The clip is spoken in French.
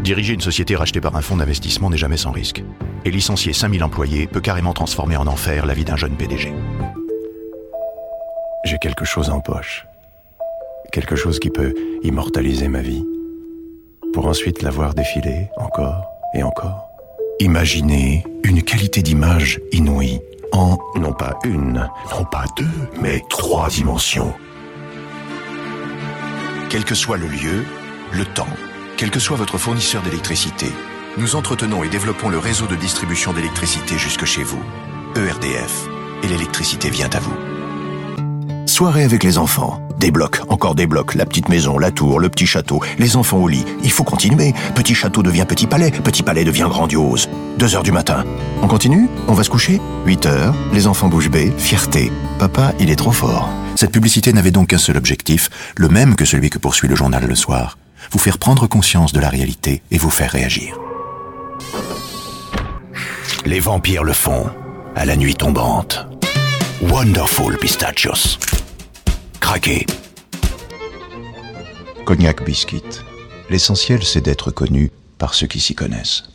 Diriger une société rachetée par un fonds d'investissement n'est jamais sans risque. Et licencier 5000 employés peut carrément transformer en enfer la vie d'un jeune PDG. J'ai quelque chose en poche. Quelque chose qui peut immortaliser ma vie. Pour ensuite la voir défiler encore et encore. Imaginez une qualité d'image inouïe en non pas une, non pas deux, mais 3 dimensions. Quel que soit le lieu, le temps, quel que soit votre fournisseur d'électricité, nous entretenons et développons le réseau de distribution d'électricité jusque chez vous. ERDF. Et l'électricité vient à vous. Soirée avec les enfants. Des blocs, encore des blocs, la petite maison, la tour, le petit château, les enfants au lit. Il faut continuer. Petit château devient petit palais devient grandiose. 2h du matin. On continue? On va se coucher? 8h, les enfants bouche bée, fierté. Papa, il est trop fort. Cette publicité n'avait donc qu'un seul objectif, le même que celui que poursuit le journal le soir. Vous faire prendre conscience de la réalité et vous faire réagir. Les vampires le font, à la nuit tombante. Wonderful Pistachios. Craquez. Cognac Biscuit. L'essentiel, c'est d'être connu par ceux qui s'y connaissent.